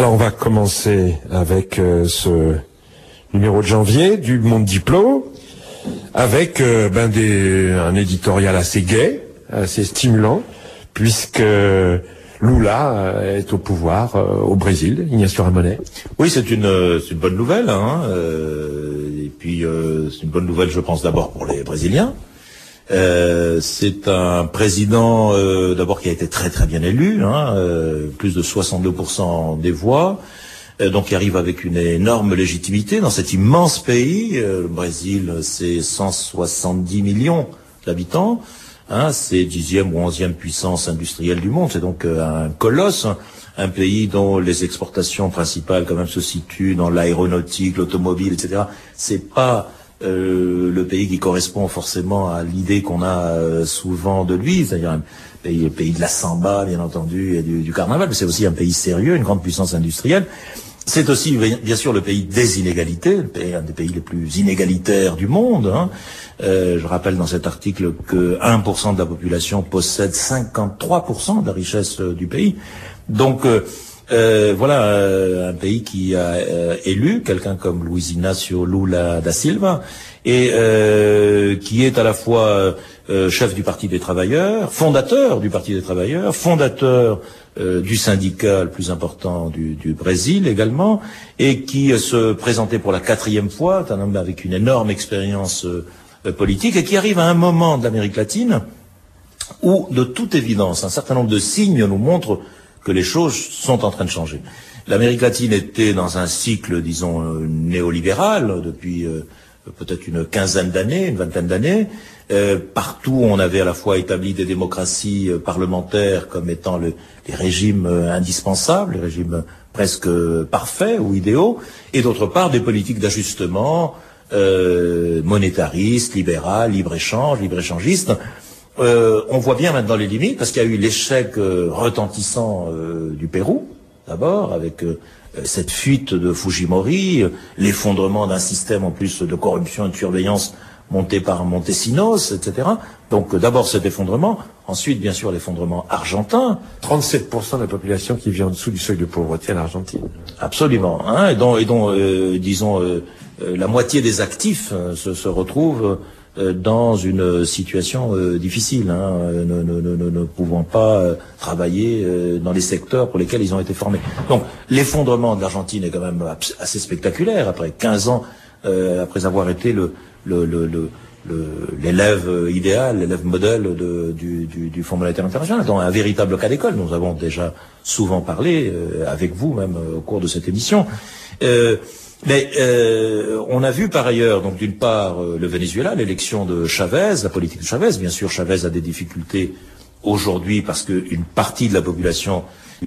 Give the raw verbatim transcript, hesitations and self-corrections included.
Alors on va commencer avec euh, ce numéro de janvier du Monde Diplo, avec euh, ben des, un éditorial assez gai, assez stimulant, puisque Lula est au pouvoir euh, au Brésil, Ignacio Ramonet. Oui, c'est une, c'est une bonne nouvelle, hein, euh, et puis euh, c'est une bonne nouvelle, je pense, d'abord pour les Brésiliens. Euh, c'est un président euh, d'abord qui a été très très bien élu, hein, euh, plus de soixante-deux pour cent des voix, euh, donc qui arrive avec une énorme légitimité dans cet immense pays. Euh, le Brésil, c'est cent soixante-dix millions d'habitants, hein, c'est dixième ou onzième puissance industrielle du monde, c'est donc euh, un colosse, hein, un pays dont les exportations principales quand même se situent dans l'aéronautique, l'automobile, et cetera. C'est pas Euh, le pays qui correspond forcément à l'idée qu'on a euh, souvent de lui, c'est-à-dire un pays, pays de la samba, bien entendu, et du, du carnaval, mais c'est aussi un pays sérieux, une grande puissance industrielle. C'est aussi, bien sûr, le pays des inégalités, le pays, un des pays les plus inégalitaires du monde. Hein. Euh, je rappelle dans cet article que un pour cent de la population possède cinquante-trois pour cent de la richesse euh, du pays. Donc, euh, Euh, voilà euh, un pays qui a euh, élu quelqu'un comme Luiz Inácio Lula da Silva et euh, qui est à la fois euh, chef du Parti des Travailleurs, fondateur du Parti des Travailleurs, fondateur euh, du syndicat le plus important du, du Brésil également, et qui euh, se présentait pour la quatrième fois, un homme avec une énorme expérience euh, politique, et qui arrive à un moment de l'Amérique latine où, de toute évidence, un certain nombre de signes nous montrent que les choses sont en train de changer. L'Amérique latine était dans un cycle, disons, euh, néolibéral depuis euh, peut-être une quinzaine d'années, une vingtaine d'années. Euh, partout, on avait à la fois établi des démocraties euh, parlementaires comme étant le, les régimes euh, indispensables, les régimes presque euh, parfaits ou idéaux, et d'autre part des politiques d'ajustement euh, monétaristes, libérales, libre-échange, libre-échangistes. Euh, on voit bien maintenant les limites, parce qu'il y a eu l'échec euh, retentissant euh, du Pérou, d'abord, avec euh, cette fuite de Fujimori, euh, l'effondrement d'un système en plus de corruption et de surveillance monté par Montesinos, et cetera. Donc euh, d'abord cet effondrement, ensuite bien sûr l'effondrement argentin. trente-sept pour cent de la population qui vit en dessous du seuil de pauvreté en Argentine. Absolument, hein, et dont, et dont euh, disons, euh, euh, la moitié des actifs euh, se, se retrouvent euh, dans une situation euh, difficile, hein, euh, ne, ne, ne, ne pouvant pas euh, travailler euh, dans les secteurs pour lesquels ils ont été formés. Donc l'effondrement de l'Argentine est quand même assez spectaculaire, après quinze ans, euh, après avoir été le, le, le, le l'élève idéal, l'élève modèle de, du, du, du Fonds monétaire international, dans un véritable cas d'école. Nous avons déjà souvent parlé, euh, avec vous même, euh, au cours de cette émission. Euh, mais euh, on a vu par ailleurs, donc d'une part, euh, le Venezuela, l'élection de Chavez, la politique de Chavez. Bien sûr, Chavez a des difficultés aujourd'hui parce qu'une partie de la population